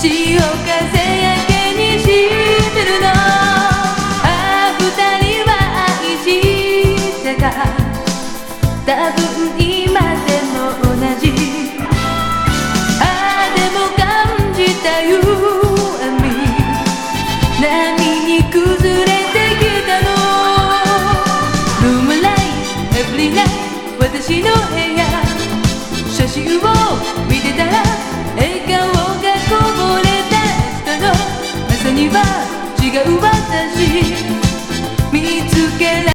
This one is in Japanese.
潮風やけにしてるの。二人は愛してた。多分今でも同じ。でも感じたよ波に崩れてきたの。ルームライトエブリナイト、私の部屋写真を見てたら笑顔がこぼれ出したの。朝には違う私見つけられ